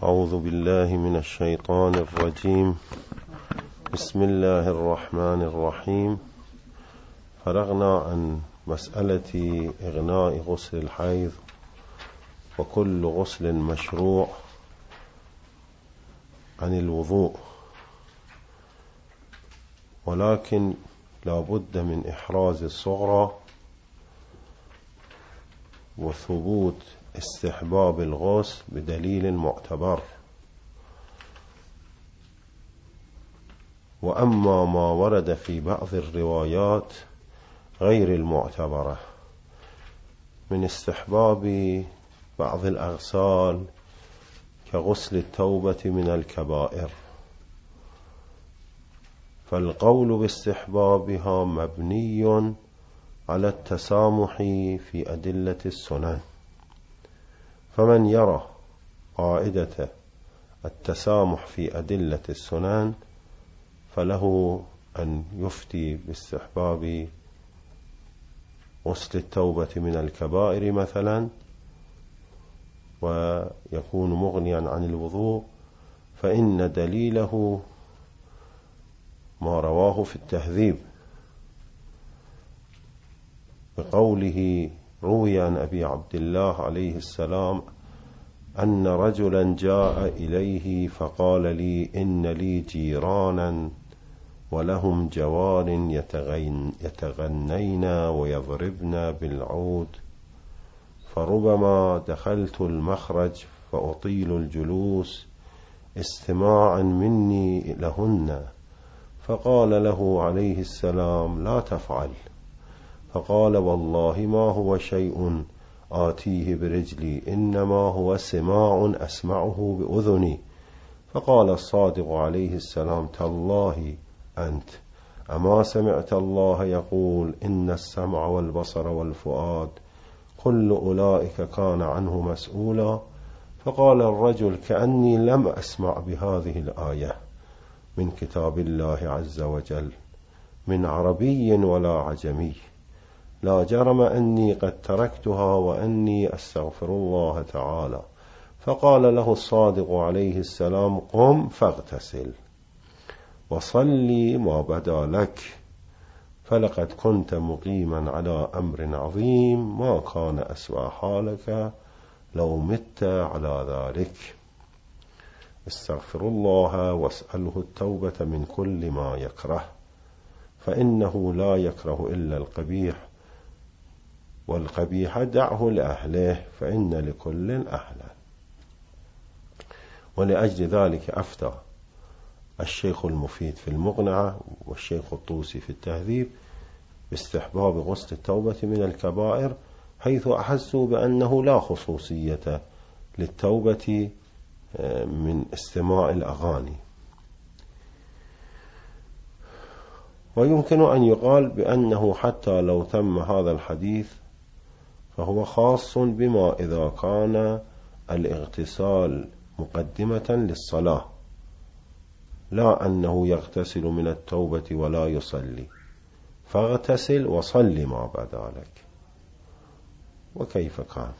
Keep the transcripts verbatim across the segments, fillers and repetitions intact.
أعوذ بالله من الشيطان الرجيم. بسم الله الرحمن الرحيم. فرغنا عن مسألة إغناء غسل الحيض وكل غسل مشروع عن الوضوء، ولكن لا بد من إحراز الصغرى وثبوت استحباب الغسل بدليل معتبر. وأما ما ورد في بعض الروايات غير المعتبرة من استحباب بعض الأغسال كغسل التوبة من الكبائر، فالقول باستحبابها مبني على التسامح في أدلة السنن، فمن يرى قاعدة التسامح في أدلة السنن فله أن يفتي باستحباب غسل التوبة من الكبائر مثلا، ويكون مغنيا عن الوضوء، فإن دليله ما رواه في التهذيب بقوله: روي عن أبي عبد الله عليه السلام أن رجلا جاء إليه فقال لي: إن لي جيرانا ولهم جوار يتغنين ويضربن بالعود، فربما دخلت المخرج فأطيل الجلوس استماعا مني لهن، فقال له عليه السلام: لا تفعل. فقال: والله ما هو شيء آتيه برجلي، إنما هو سماع أسمعه بأذني. فقال الصادق عليه السلام: تالله أنت أما سمعت الله يقول: إن السمع والبصر والفؤاد كل أولئك كان عنه مسؤولا. فقال الرجل: كأني لم أسمع بهذه الآية من كتاب الله عز وجل من عربي ولا عجمي، لا جرم أني قد تركتها وأني أستغفر الله تعالى. فقال له الصادق عليه السلام: قم فاغتسل وصلي ما بدا لك، فلقد كنت مقيما على أمر عظيم، ما كان أسوأ حالك لو مت على ذلك. استغفر الله واسأله التوبة من كل ما يكره، فإنه لا يكره إلا القبيح، والقبيح دعه لأهله، فإن لكل أهلا. ولأجل ذلك أفتى الشيخ المفيد في المقنعة والشيخ الطوسي في التهذيب باستحباب غسل التوبة من الكبائر، حيث أحسوا بأنه لا خصوصية للتوبة من استماع الأغاني. ويمكن أن يقال بأنه حتى لو تم هذا الحديث فهو خاص بما إذا كان الاغتسال مقدمة للصلاة، لا أنه يغتسل من التوبة ولا يصلي، فاغتسل وصلي ما بدا لك. وكيف كان؟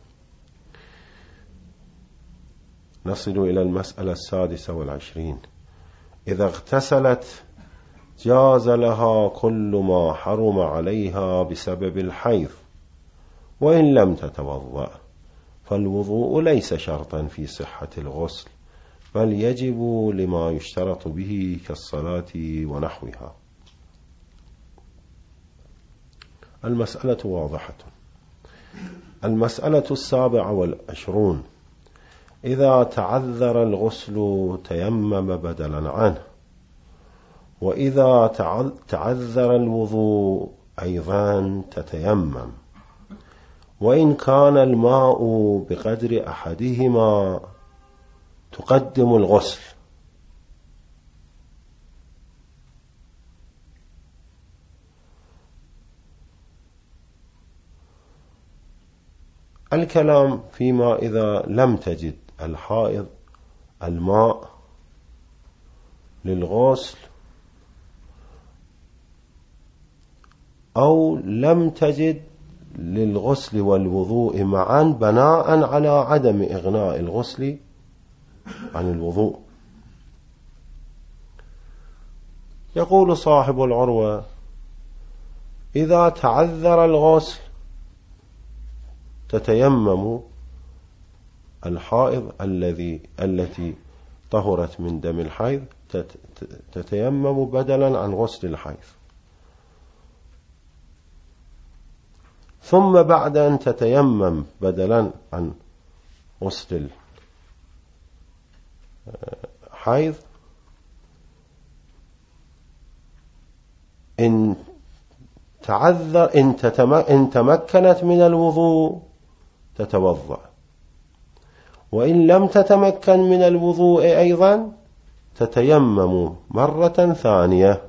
نصل إلى المسألة السادسة والعشرين. إذا اغتسلت جاز لها كل ما حرم عليها بسبب الحيض، وإن لم تتوضأ، فالوضوء ليس شرطا في صحة الغسل، بل يجب لما يشترط به كالصلاة ونحوها. المسألة واضحة. المسألة السابعة والعشرون. إذا تعذر الغسل تيمم بدلا عنه، وإذا تعذر الوضوء أيضا تتيمم، وإن كان الماء بقدر أحدهما تقدم الغسل. الكلام فيما إذا لم تجد الحائض الماء للغسل، أو لم تجد للغسل والوضوء معا بناء على عدم إغناء الغسل عن الوضوء. يقول صاحب العروة: إذا تعذر الغسل تتيمم الحائض الذي التي طهرت من دم الحيض، تتيمم بدلا عن غسل الحيض. ثم بعد أن تتيمم بدلا عن غسل الحيض، إن تعذر إن, إن تمكنت من الوضوء تتوضأ، وإن لم تتمكن من الوضوء أيضا تتيمم مرة ثانية.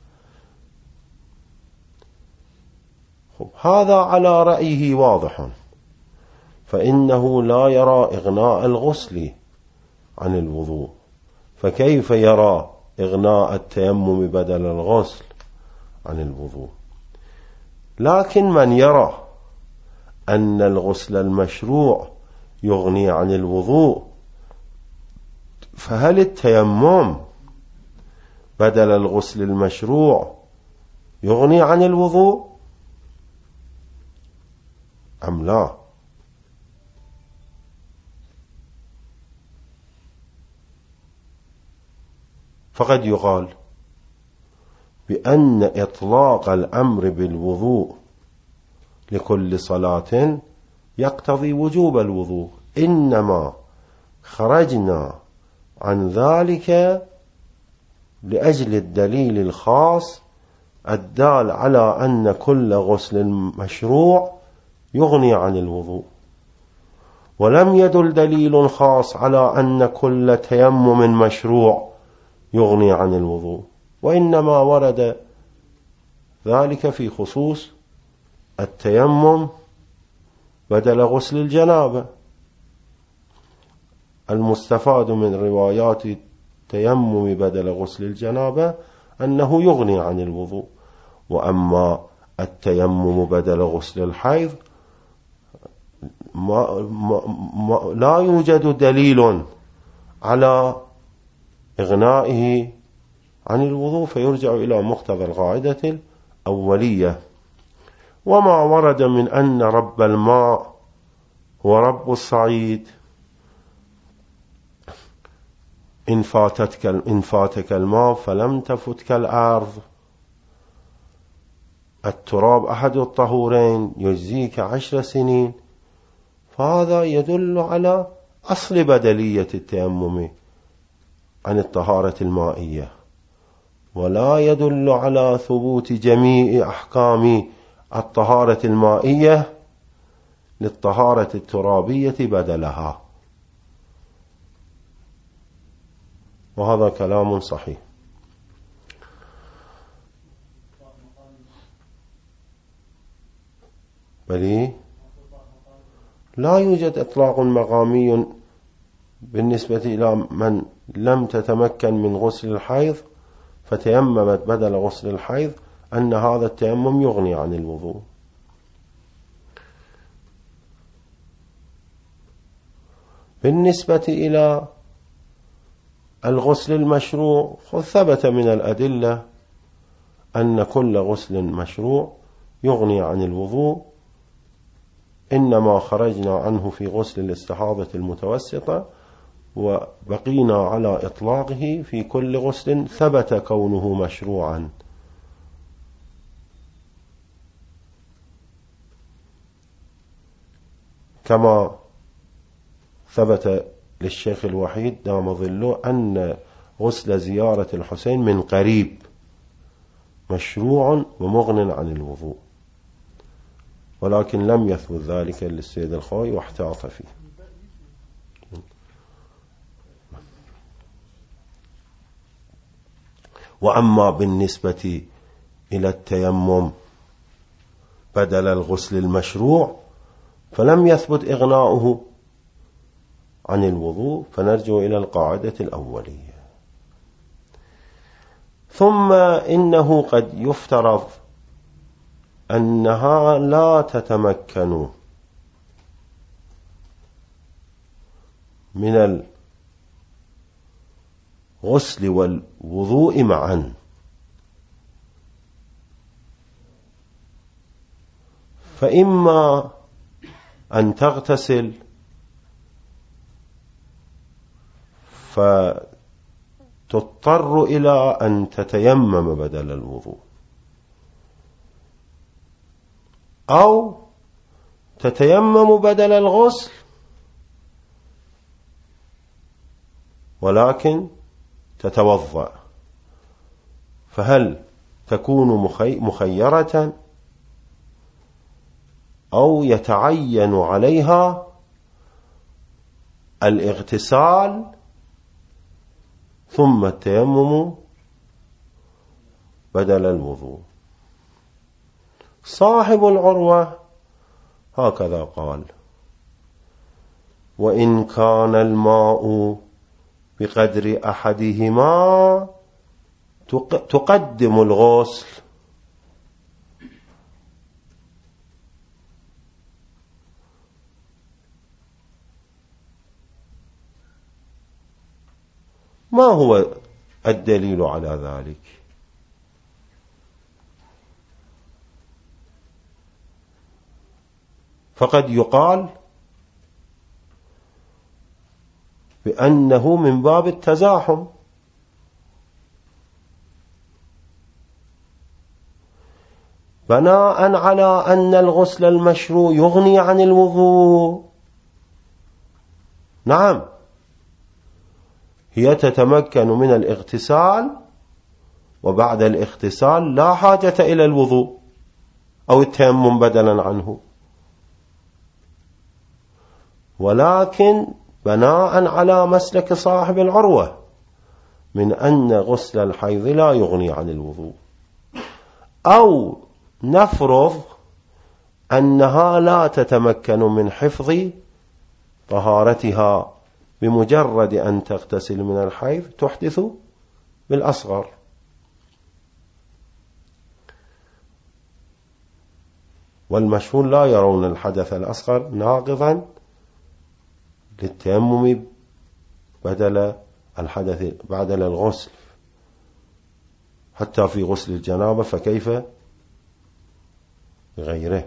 هذا على رأيه واضح، فإنه لا يرى إغناء الغسل عن الوضوء، فكيف يرى إغناء التيمم بدل الغسل عن الوضوء؟ لكن من يرى أن الغسل المشروع يغني عن الوضوء، فهل التيمم بدل الغسل المشروع يغني عن الوضوء أم لا؟ فقد يقال بأن إطلاق الأمر بالوضوء لكل صلاة يقتضي وجوب الوضوء، إنما خرجنا عن ذلك لأجل الدليل الخاص الدال على أن كل غسل مشروع يغني عن الوضوء، ولم يدل دليل خاص على أن كل تيمم مشروع يغني عن الوضوء، وإنما ورد ذلك في خصوص التيمم بدل غسل الجنابة. المستفاد من روايات التيمم بدل غسل الجنابة أنه يغني عن الوضوء، وأما التيمم بدل غسل الحيض ما ما ما لا يوجد دليل على إغنائه عن الوضوء، فيرجع إلى مقتضى القاعدة الأولية. وما ورد من أن رب الماء هو رب الصعيد، إن فاتتك إن فاتك الماء فلم تفتك الأرض، التراب أحد الطهورين يجزيك عشر سنين، فهذا يدل على أصل بدلية التيمم عن الطهارة المائية، ولا يدل على ثبوت جميع أحكام الطهارة المائية للطهارة الترابية بدلها، وهذا كلام صحيح. بل لا يوجد إطلاق مقامي بالنسبة إلى من لم تتمكن من غسل الحيض فتيممت بدل غسل الحيض أن هذا التيمم يغني عن الوضوء. بالنسبة إلى الغسل المشروع، ثبت من الأدلة أن كل غسل مشروع يغني عن الوضوء، إنما خرجنا عنه في غسل الاستحاضة المتوسطة، وبقينا على إطلاقه في كل غسل ثبت كونه مشروعا. كما ثبت للشيخ الوحيد دام ظله أن غسل زيارة الحسين من قريب مشروع ومغن عن الوضوء، ولكن لم يثبت ذلك للسيد الخوي واحتاط فيه. وأما بالنسبة إلى التيمم بدل الغسل المشروع فلم يثبت إغناؤه عن الوضوء، فنرجع إلى القاعدة الأولية. ثم إنه قد يفترض أنها لا تتمكن من الغسل والوضوء معا. فإما أن تغتسل فتضطر إلى أن تتيمم بدل الوضوء، أو تتيمم بدل الغسل ولكن تتوضأ. فهل تكون مخيرة أو يتعين عليها الاغتسال ثم التيمم بدل الوضوء؟ صاحب العروة هكذا قال: وإن كان الماء بقدر أحدهما تقدم الغسل. ما هو الدليل على ذلك؟ فقد يقال بأنه من باب التزاحم، بناء على أن الغسل المشروع يغني عن الوضوء. نعم، هي تتمكن من الاغتسال، وبعد الاغتسال لا حاجة إلى الوضوء أو التيمم بدلا عنه، ولكن بناء على مسلك صاحب العروة من أن غسل الحيض لا يغني عن الوضوء، أو نفرض أنها لا تتمكن من حفظ طهارتها، بمجرد أن تغتسل من الحيض تحدث بالأصغر. والمشهور لا يرون الحدث الأصغر ناقضا للتيمم بدل الحدث بدل الغسل، حتى في غسل الجنابة، فكيف بغيره؟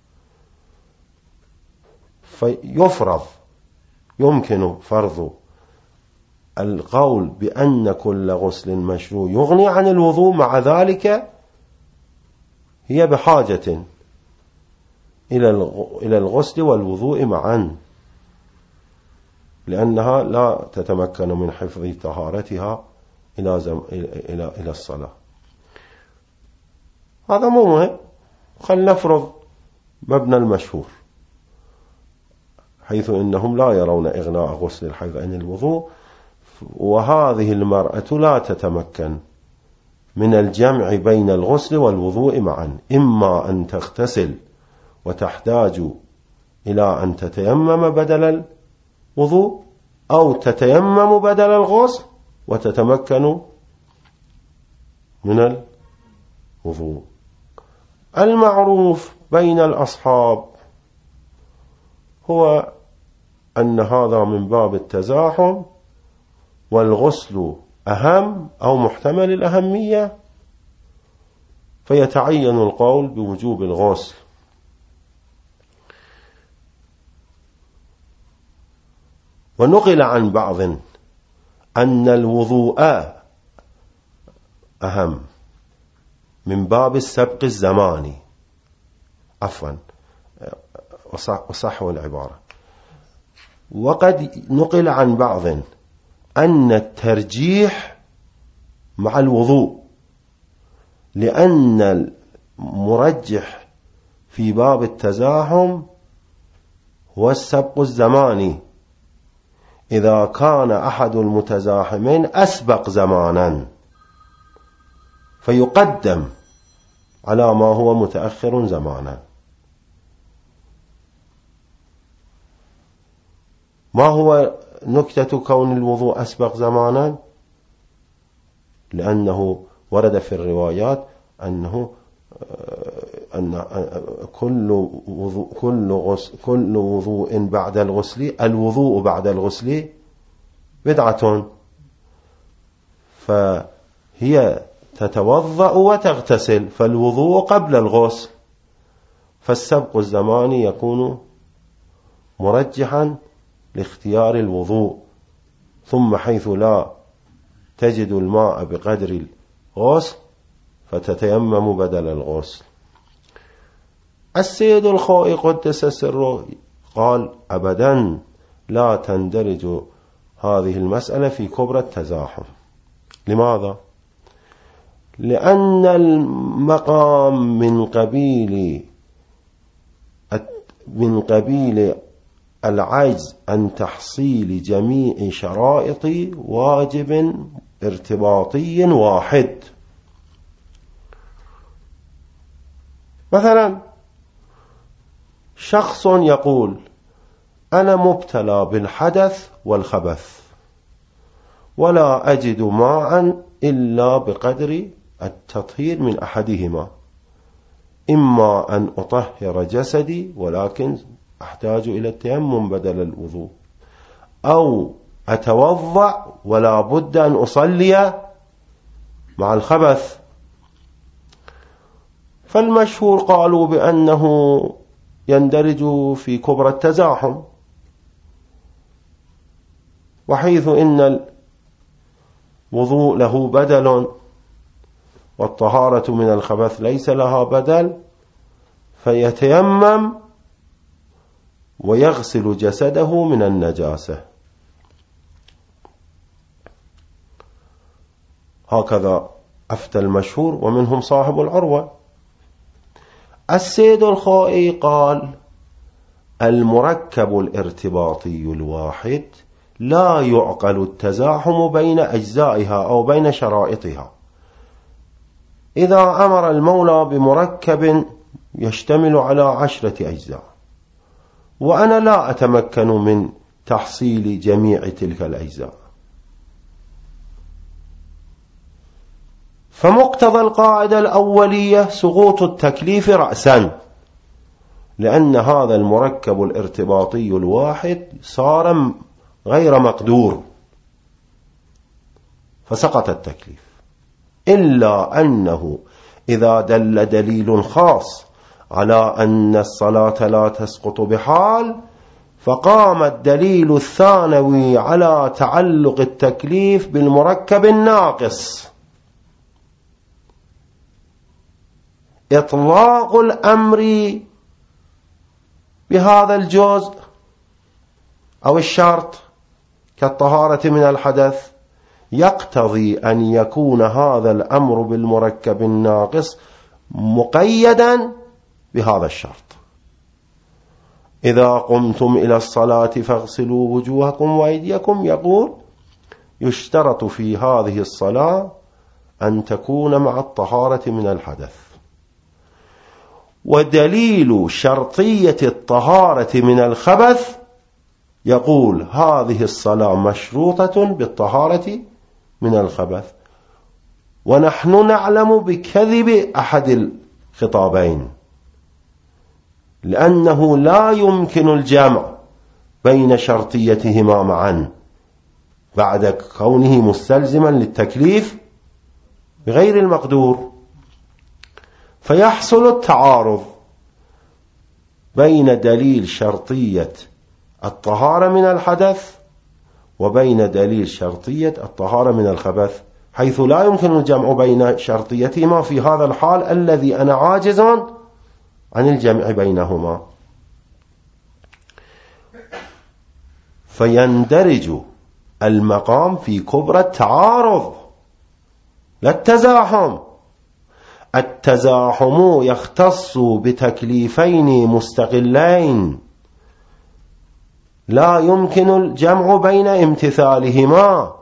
فيفرض يمكن فرض القول بأن كل غسل مشروع يغني عن الوضوء، مع ذلك هي بحاجة إلى الغسل والوضوء معا، لأنها لا تتمكن من حفظ طهارتها إلى زم... إلى إلى الصلاة. هذا مو مهم، خل نفرض مبنى المشهور، حيث إنهم لا يرون إغناء غسل الحيض عن الوضوء، وهذه المرأة لا تتمكن من الجمع بين الغسل والوضوء معا، إما أن تغتسل وتحتاج إلى أن تتيمم بدل الوضوء، أو تتيمم بدل الغسل وتتمكن من الوضوء. المعروف بين الأصحاب هو أن هذا من باب التزاحم، والغسل أهم أو محتمل الأهمية، فيتعين القول بوجوب الغسل. ونقل عن بعض أن الوضوء أهم من باب السبق الزماني، عفوا وصحوا العبارة. وقد نقل عن بعض أن الترجيح مع الوضوء، لأن المرجح في باب التزاحم هو السبق الزماني، إذا كان أحد المتزاحمين أسبق زمانا فيقدم على ما هو متأخر زمانا. ما هو نكتة كون الوضوء أسبق زمانا؟ لأنه ورد في الروايات أنه أن كل وضوء كل غسل كل وضوء بعد الغسل الوضوء بعد الغسل بدعة، فهي تتوضأ وتغتسل، فالوضوء قبل الغسل، فالسبق الزماني يكون مرجحا لاختيار الوضوء. ثم حيث لا تجد الماء بقدر الغسل فتتيمم بدل الغسل. السيد الخوئي قدس سره قال أبدا لا تندرج هذه المسألة في كبرى التزاحم. لماذا؟ لأن المقام من قبيل من قبيل العجز عن تحصيل جميع شرائط واجب ارتباطي واحد. مثلا شخص يقول أنا مبتلى بالحدث والخبث ولا أجد ماء إلا بقدر التطهير من أحدهما، إما أن أطهر جسدي ولكن أحتاج إلى التيمم بدل الوضوء، أو أتوضأ ولا بد أن أصلي مع الخبث. فالمشهور قالوا بأنه يندرج في كبرى التزاحم، وحيث إن الوضوء له بدل والطهارة من الخبث ليس لها بدل، فيتيمم ويغسل جسده من النجاسة. هكذا أفتى المشهور، ومنهم صاحب العروة. السيد الخوئي قال المركب الارتباطي الواحد لا يعقل التزاحم بين أجزائها أو بين شرائطها. إذا أمر المولى بمركب يشتمل على عشرة أجزاء، وأنا لا أتمكن من تحصيل جميع تلك الأجزاء، فمقتضى القاعدة الأولية سقوط التكليف رأسا، لأن هذا المركب الارتباطي الواحد صار غير مقدور فسقط التكليف، إلا أنه إذا دل دليل خاص على أن الصلاة لا تسقط بحال، فقام الدليل الثانوي على تعلق التكليف بالمركب الناقص. إطلاق الأمر بهذا الجزء أو الشرط كالطهارة من الحدث يقتضي أن يكون هذا الأمر بالمركب الناقص مقيدا بهذا الشرط. إذا قمتم إلى الصلاة فاغسلوا وجوهكم وأيديكم، يقول يشترط في هذه الصلاة أن تكون مع الطهارة من الحدث. ودليل شرطية الطهارة من الخبث يقول هذه الصلاة مشروطة بالطهارة من الخبث، ونحن نعلم بكذب أحد الخطابين، لأنه لا يمكن الجمع بين شرطيتهما معا بعد كونه مستلزما للتكليف بغير المقدور، فيحصل التعارض بين دليل شرطية الطهارة من الحدث وبين دليل شرطية الطهارة من الخبث، حيث لا يمكن الجمع بين شرطيتهما في هذا الحال الذي أنا عاجز عن الجمع بينهما. فيندرج المقام في كبرى التعارض لا التزاحم. التزاحم يختص بتكليفين مستقلين لا يمكن الجمع بين امتثالهما،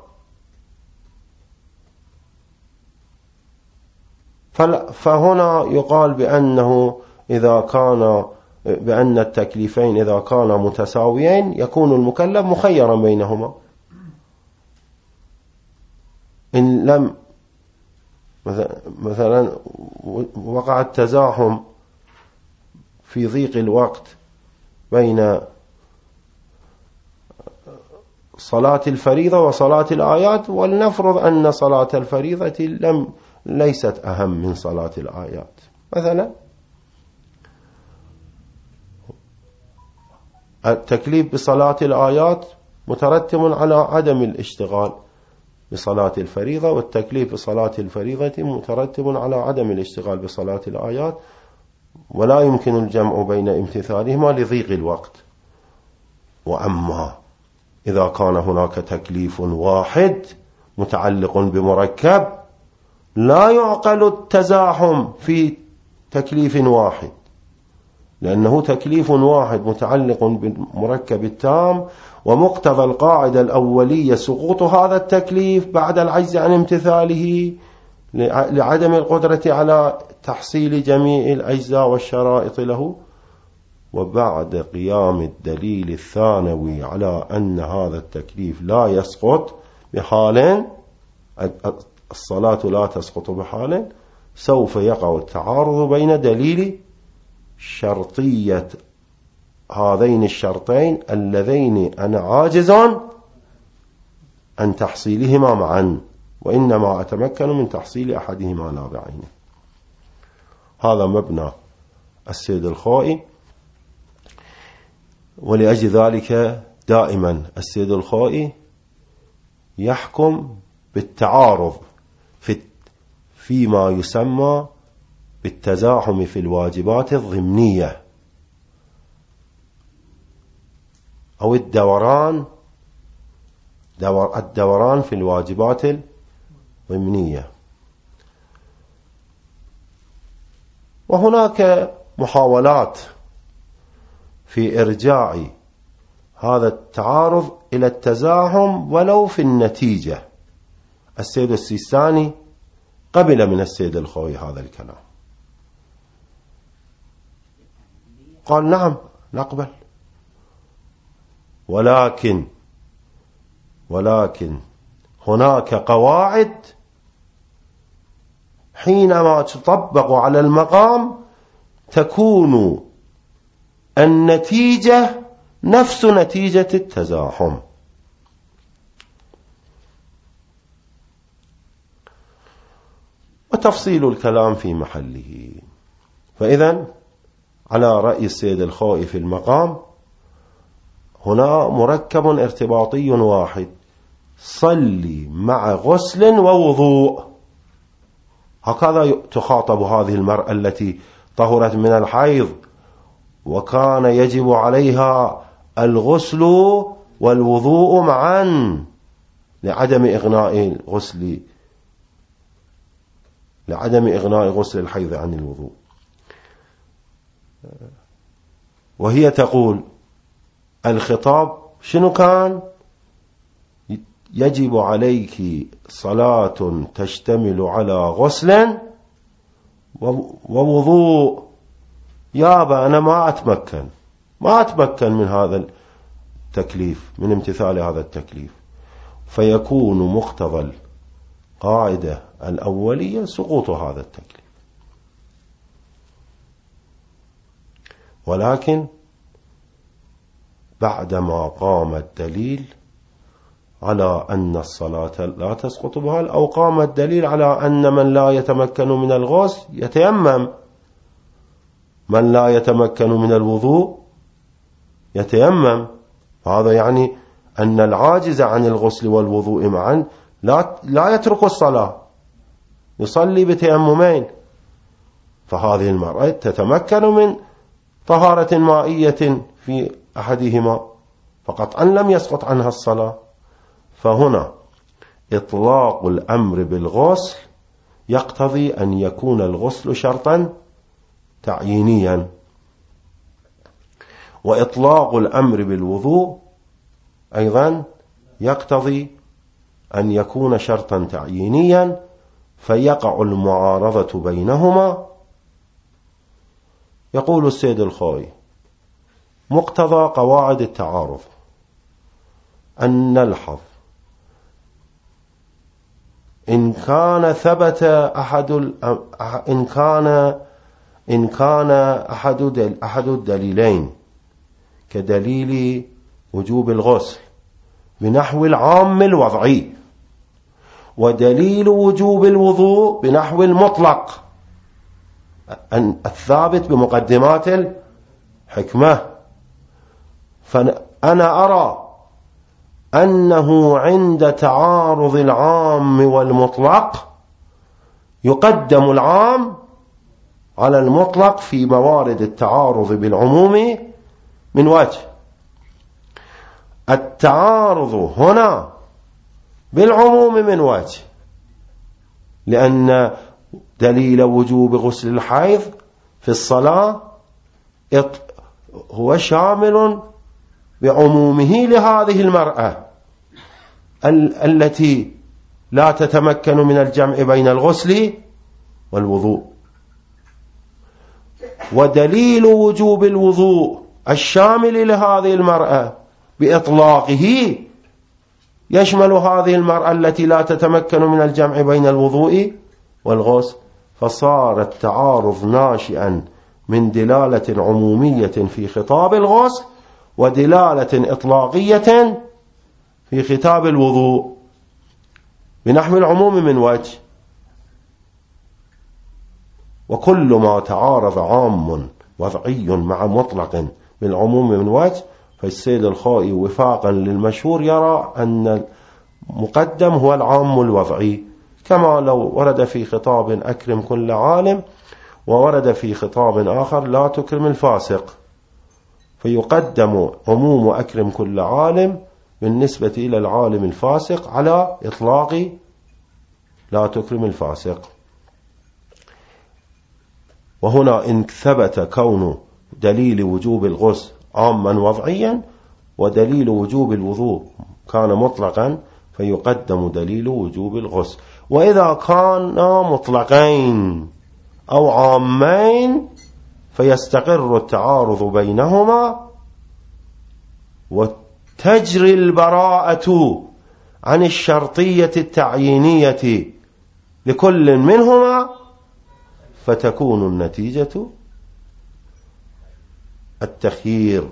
فهنا يقال بأنه إذا كان بأن التكليفين إذا كانا متساويين يكون المكلف مخيرا بينهما. إن لم مثلا وقع التزاحم في ضيق الوقت بين صلاة الفريضة وصلاة الآيات، ولنفرض أن صلاة الفريضة لم ليست أهم من صلاة الآيات. مثلا التكليف بصلاة الآيات مترتب على عدم الاشتغال بصلاة الفريضة، والتكليف بصلاة الفريضة مترتب على عدم الاشتغال بصلاة الآيات، ولا يمكن الجمع بين امتثالهما لضيق الوقت. وأما إذا كان هناك تكليف واحد متعلق بمركب، لا يعقل التزاحم في تكليف واحد، لأنه تكليف واحد متعلق بالمركب التام، ومقتضى القاعدة الأولية سقوط هذا التكليف بعد العجز عن امتثاله لعدم القدرة على تحصيل جميع الأجزاء والشرائط له. وبعد قيام الدليل الثانوي على أن هذا التكليف لا يسقط بحال، الصلاة لا تسقط بحال، سوف يقع التعارض بين دليل شرطية هذين الشرطين اللذين أنا عاجز عن تحصيلهما معا، وإنما أتمكن من تحصيل أحدهما لا بعينه. هذا مبنى السيد الخوئي، ولأجل ذلك دائما السيد الخوئي يحكم بالتعارض في فيما يسمى بالتزاحم في الواجبات الضمنية أو الدوران دور الدوران في الواجبات الضمنية. وهناك محاولات في إرجاع هذا التعارض إلى التزاحم ولو في النتيجة. السيد السيستاني قبل من السيد الخوئي هذا الكلام، قال نعم نقبل، ولكن ولكن هناك قواعد حينما تطبق على المقام تكون النتيجة نفس نتيجة التزاحم. وتفصيل الكلام في محله. فإذا على رأي السيد الخوئي في المقام هنا مركب ارتباطي واحد، صلي مع غسل ووضوء. هكذا تخاطب هذه المرأة التي طهرت من الحيض وكان يجب عليها الغسل والوضوء معا لعدم إغناء الغسل لعدم إغناء غسل الحيض عن الوضوء. وهي تقول الخطاب شنو كان؟ يجب عليك صلاة تشتمل على غسل ووضوء. يابا أنا ما أتمكن ما أتمكن من هذا التكليف، من امتثال هذا التكليف، فيكون مقتضى القاعدة الأولية سقوط هذا التكليف. ولكن بعدما قام الدليل على أن الصلاة لا تسقط بها، أو قام الدليل على أن من لا يتمكن من الغسل يتيمم، من لا يتمكن من الوضوء يتيمم، هذا يعني أن العاجز عن الغسل والوضوء معا لا, لا يترك الصلاة، يصلي بتيممين. فهذه المرأة تتمكن من طهارة مائية في أحدهما، فقط أن لم يسقط عنها الصلاة. فهنا إطلاق الأمر بالغسل يقتضي أن يكون الغسل شرطا تعيينيا، وإطلاق الأمر بالوضوء أيضا يقتضي أن يكون شرطا تعيينيا، فيقع المعارضة بينهما. يقول السيد الخوئي مقتضى قواعد التعارض أن نلحظ إن كان ثبت أحد إن كان إن كان أحد أحد الدليلين كدليل وجوب الغسل بنحو العام الوضعي، ودليل وجوب الوضوء بنحو المطلق الثابت بمقدمات الحكمة. فأنا أرى أنه عند تعارض العام والمطلق يقدم العام على المطلق في موارد التعارض بالعموم من وجه. التعارض هنا بالعموم من وجه، لأن دليل وجوب غسل الحيض في الصلاة هو شامل بعمومه لهذه المرأة التي لا تتمكن من الجمع بين الغسل والوضوء. ودليل وجوب الوضوء الشامل لهذه المرأة بإطلاقه يشمل هذه المرأة التي لا تتمكن من الجمع بين الوضوء والغسل، فصار التعارض ناشئا من دلالة عمومية في خطاب الغسل ودلالة إطلاقية في خطاب الوضوء بنحو العموم من وجه. وكل ما تعارض عام وضعي مع مطلق بالعموم من وجه، فالسيد الخوئي وفاقا للمشهور يرى أن المقدم هو العام الوضعي، كما لو ورد في خطاب أكرم كل عالم وورد في خطاب آخر لا تكرم الفاسق، فيقدم عموم أكرم كل عالم بالنسبة إلى العالم الفاسق على إطلاق لا تكرم الفاسق. وهنا إن ثبت كون دليل وجوب الغسل عاما وضعيا ودليل وجوب الوضوء كان مطلقا فيقدم دليل وجوب الغسل. وإذا كان مطلقين أو عامين فيستقر التعارض بينهما وتجري البراءة عن الشرطية التعيينية لكل منهما، فتكون النتيجة التخيير.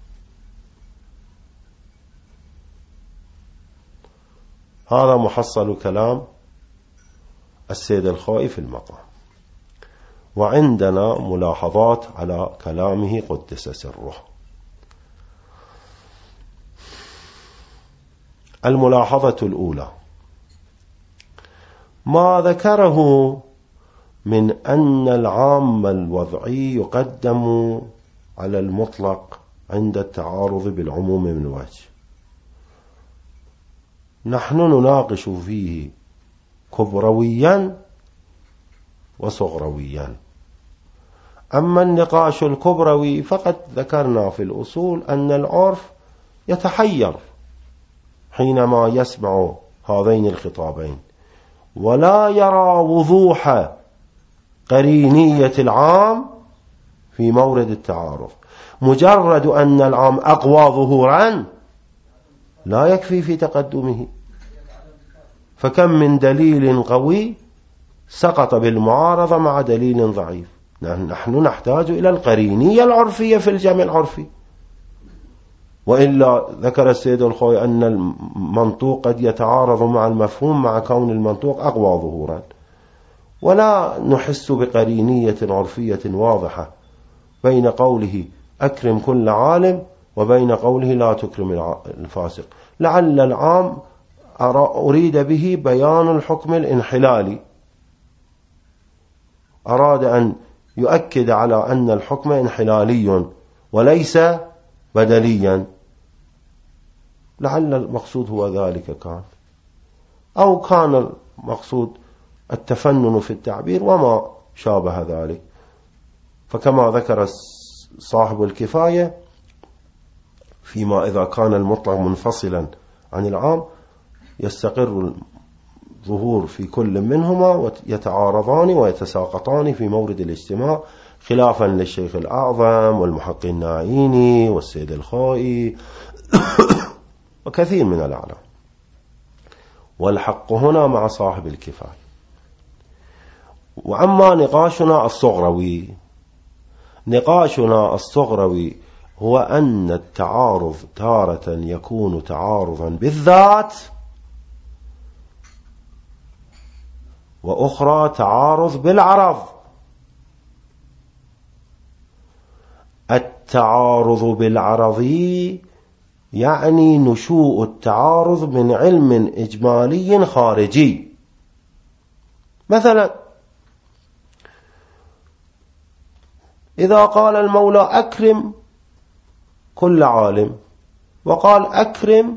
هذا محصل كلام السيد الخوئي في المقام. وعندنا ملاحظات على كلامه قدس سره. الملاحظة الأولى: ما ذكره من أن العام الوضعي يقدم على المطلق عند التعارض بالعموم من وجه، نحن نناقش فيه كبرويا وصغرويا. أما النقاش الكبروي فقد ذكرنا في الأصول أن العرف يتحير حينما يسمع هذين الخطابين ولا يرى وضوح قرينية العام في مورد التعارض. مجرد أن العام أقوى ظهورا لا يكفي في تقدمه، فكم من دليل قوي سقط بالمعارضة مع دليل ضعيف. نحن نحتاج إلى القرينية العرفية في الجمع العرفي، وإلا ذكر السيد الخوئي أن المنطوق قد يتعارض مع المفهوم مع كون المنطوق أقوى ظهورا، ولا نحس بقرينية عرفية واضحة بين قوله أكرم كل عالم وبين قوله لا تكرم الفاسق. لعل العام أريد به بيان الحكم الانحلالي، أراد أن يؤكد على أن الحكم انحلالي وليس بدليا، لعل المقصود هو ذلك كان، أو كان المقصود التفنن في التعبير وما شابه ذلك. فكما ذكر صاحب الكفاية فيما إذا كان المطلق منفصلا عن العام يستقر الظهور في كل منهما ويتعارضان ويتساقطان في مورد الاجتماع، خلافا للشيخ الأعظم والمحقق الناعيني والسيد الخوئي وكثير من الأعلام. والحق هنا مع صاحب الكفاية. وأما نقاشنا الصغروي، نقاشنا الصغروي هو أن التعارض تارة يكون تعارضا بالذات، وأخرى تعارض بالعرض. التعارض بالعرض يعني نشوء التعارض من علم إجمالي خارجي. مثلا إذا قال المولى أكرم كل عالم، وقال أكرم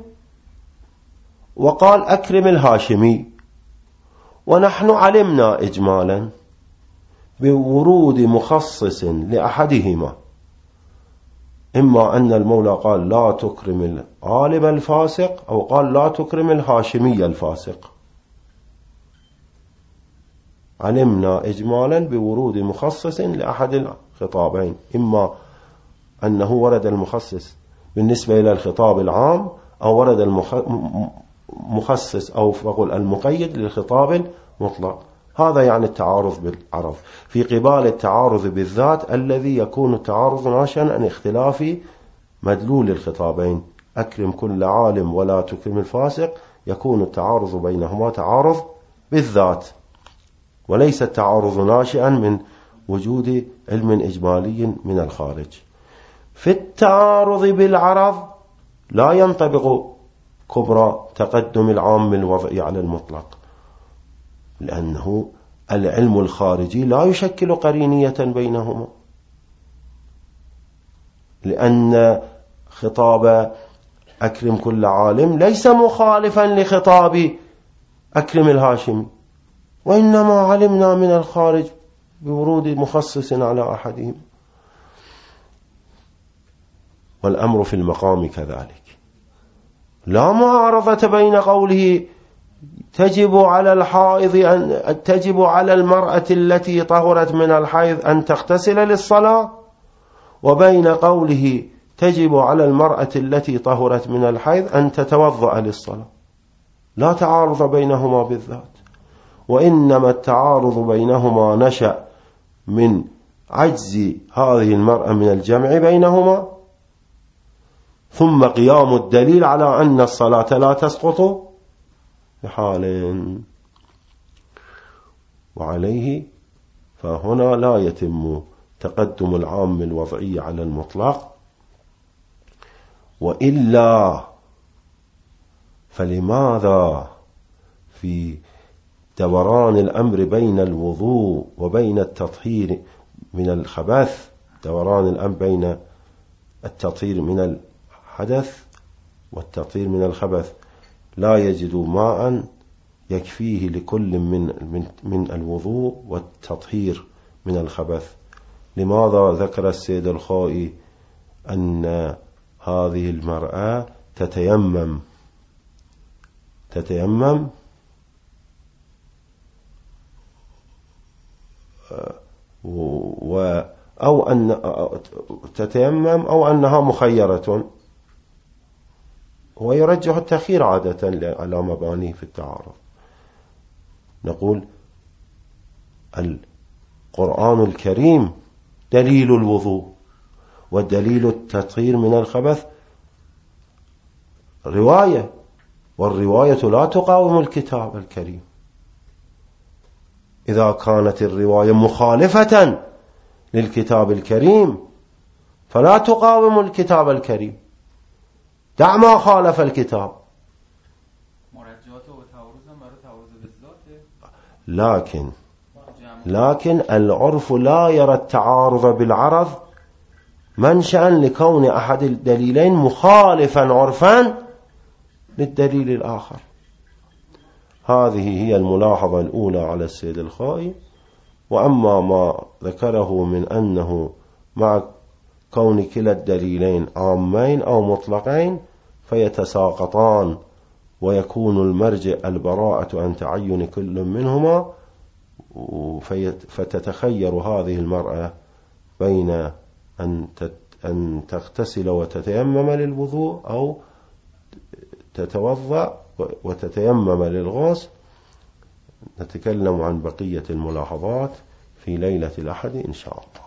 وقال أكرم الهاشمي، ونحن علمنا إجمالا بورود مخصص لأحدهما، إما أن المولى قال لا تكرم العالم الفاسق، أو قال لا تكرم الهاشمي الفاسق. علمنا إجمالا بورود مخصص لأحد الخطابين، إما أنه ورد المخصص بالنسبة إلى الخطاب العام، أو ورد المخصص أو فقل المقيد للخطاب المطلق. هذا يعني التعارض بالعرض، في قبال التعارض بالذات الذي يكون التعارض ناشئا عن اختلاف مدلول الخطابين. أكرم كل عالم ولا تكرم الفاسق، يكون التعارض بينهما تعارض بالذات، وليس التعارض ناشئا من وجود علم إجمالي من الخارج. في التعارض بالعرض لا ينطبق كبرى تقدم العام الوضعي على المطلق، لأنه العلم الخارجي لا يشكل قرينية بينهما، لأن خطاب أكرم كل عالم ليس مخالفا لخطاب أكرم الهاشمي، وإنما علمنا من الخارج بورود مخصص على أحدهم. والأمر في المقام كذلك، لا معارضة بين قوله تجب على الحائض أن تجب على المرأة التي طهرت من الحيض أن تغتسل للصلاة، وبين قوله تجب على المرأة التي طهرت من الحيض أن تتوضأ للصلاة. لا تعارض بينهما بالذات، وإنما التعارض بينهما نشأ من عجز هذه المرأة من الجمع بينهما، ثم قيام الدليل على أن الصلاة لا تسقط بحال، وعليه فهنا لا يتم تقدم العام الوضعي على المطلق. وإلا فلماذا في دوران الأمر بين الوضوء وبين التطهير من الخبث، دوران الأمر بين التطهير من الحدث والتطهير من الخبث، لا يجد ماء يكفيه لكل من, من, من الوضوء والتطهير من الخبث؟ لماذا ذكر السيد الخوئي أن هذه المرأة تتيمم تتيمم و أو أن تتيمم أو أنها مخيرة؟ ويرجح التأخير عادة على مبانيه في التعارض. نقول القرآن الكريم دليل الوضوء، والدليل التطهير من الخبث رواية، والرواية لا تقاوم الكتاب الكريم. إذا كانت الرواية مخالفة للكتاب الكريم فلا تقاوم الكتاب الكريم، دع ما خالف الكتاب. لكن لكن العرف لا يرى التعارض بالعرض منشأ لكون أحد الدليلين مخالفا عرفا للدليل الآخر. هذه هي الملاحظة الأولى على السيد الخوئي. وأما ما ذكره من أنه مع كون كلا الدليلين عامين أو مطلقين فيتساقطان، ويكون المرجع البراءة عن تعين كل منهما، فتتخير هذه المرأة بين أن تغتسل وتتيمم للوضوء أو تتوضأ وتتيمم للغسل. نتكلم عن بقية الملاحظات في ليلة الأحد إن شاء الله.